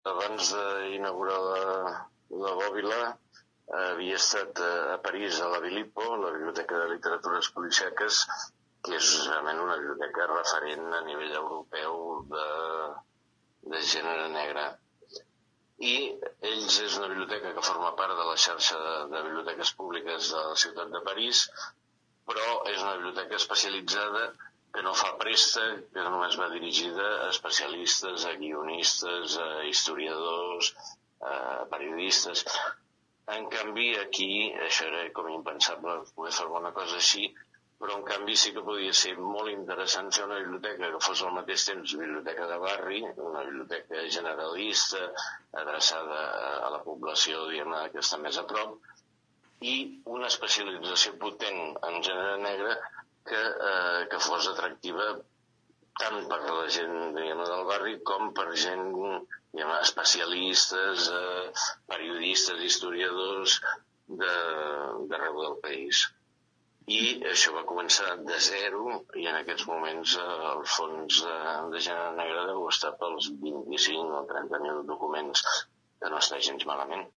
Abans d'inaugurar la Bòbila, havia estat a París, a la Filippo, la Biblioteca de Literatures Policíaques, que és realment una biblioteca referent a nivell europeu de gènere negre. I ells és una biblioteca que forma part de la xarxa de biblioteques públiques de la ciutat de París, però és una biblioteca especialitzada que no fa préstec, que només va dirigida a especialistes, a guionistes, a historiadors, a periodistes. En canvi, aquí, això era com impensable poder fer alguna cosa així, però en canvi sí que podia ser molt interessant fer una biblioteca que fos al mateix temps biblioteca de barri, una biblioteca generalista, adreçada a la població, diguem-ne, que està més a prop, i una especialització potent en gènere negre que fos atractiva tant per la gent, diguem-ne, del barri com per gent, diguem-ne, especialistes, periodistes, historiadors d'arreu del país. I això va començar de zero i en aquests moments el fons de gènere negre deu estar pels 25 o 30.000 documents, que no està gens malament.